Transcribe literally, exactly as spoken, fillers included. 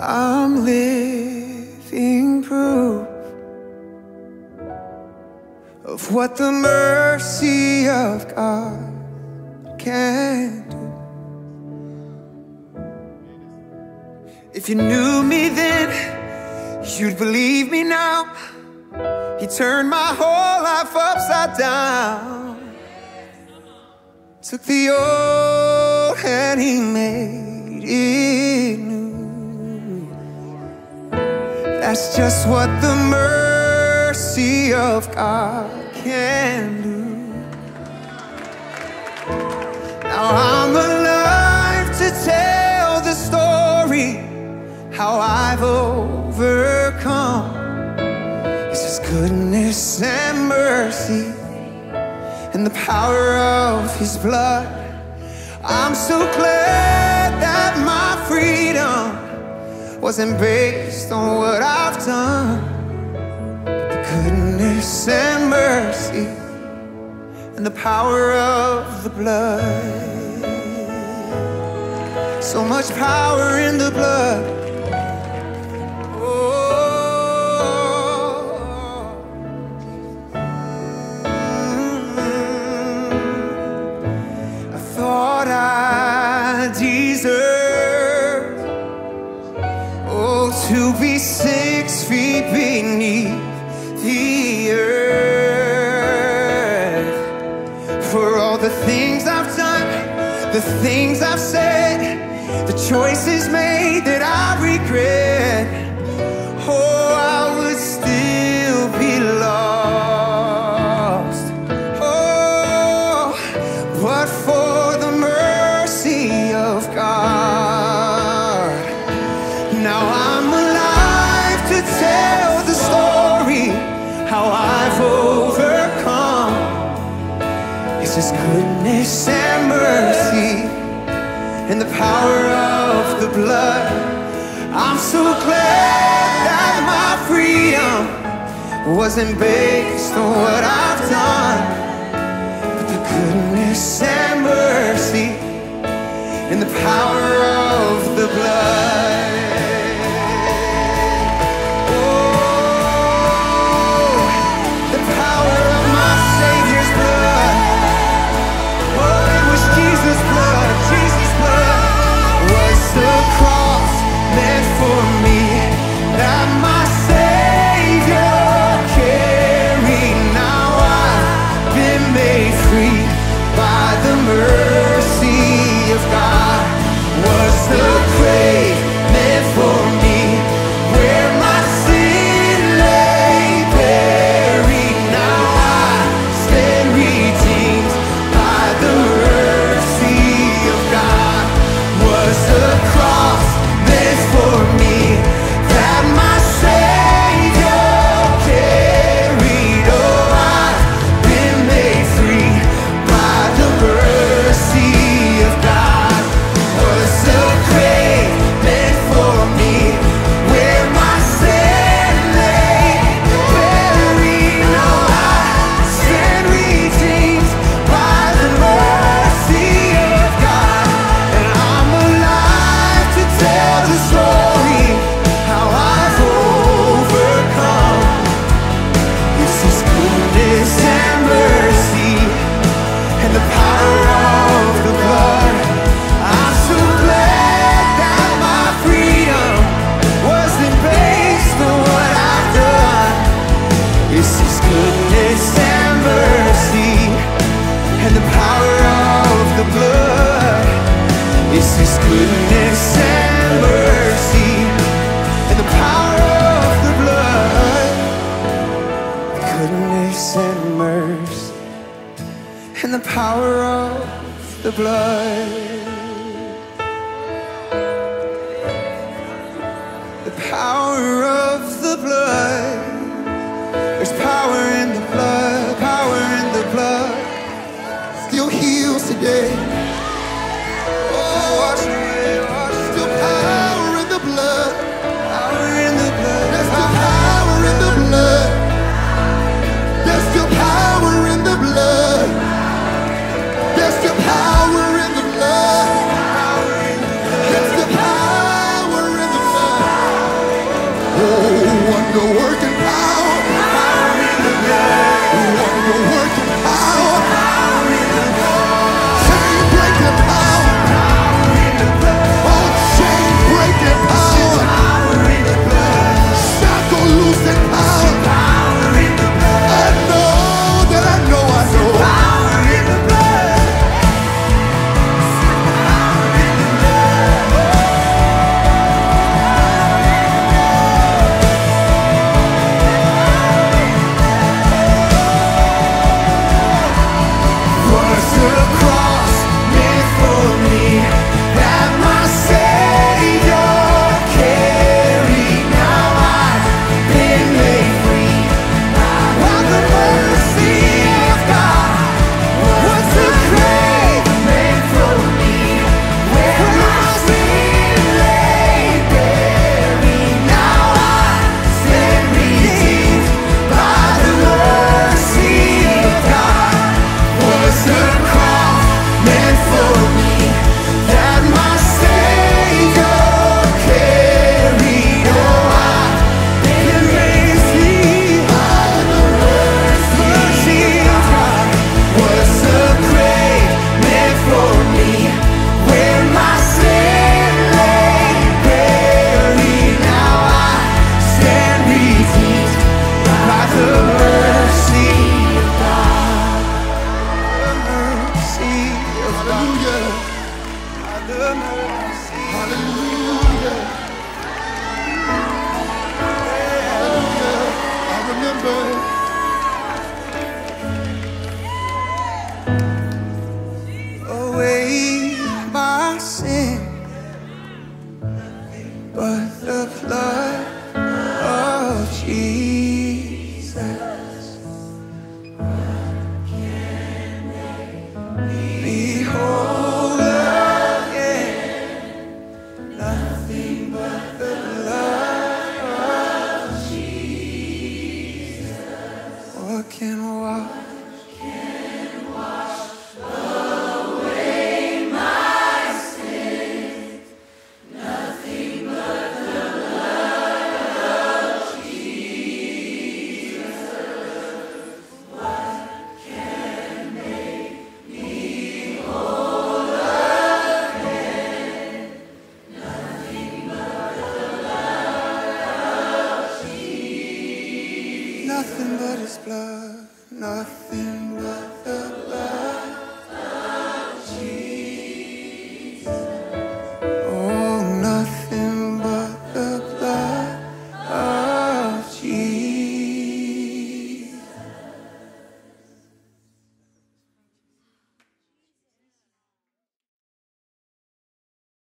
I'm living proof of what the mercy of God can do. If you knew me then, you'd believe me now. He turned my whole life upside down. Took the old and he made it new. That's just what the mercy of God can do. Now I'm alive to tell the story, how I've overcome. It's His goodness and mercy and the power of His blood. I'm so glad that my freedom wasn't based on what I've done, but the goodness and mercy and the power of the blood. So much power in the blood. To be six feet beneath the earth, for all the things I've done, the things I've said, the choices made that I regret. Oh, I would still be lost. Oh, but for the mercy of God. Now I'm alive to tell the story, how I've overcome. It's His goodness and mercy and the power of the blood. I'm so glad that my freedom wasn't based on what I've done, but the goodness and mercy and the power of the blood. And the power of the blood, the power of the blood. There's power in the blood, power in the blood. Still heals today. Oh, wash away, wash. Still power in the blood, power in the blood. There's still power in the blood. There's still power in the blood. There's still power in the blood. There's still power in the blood. me whole again. Nothing but the blood of Jesus. What can wash? Nothing but his blood, nothing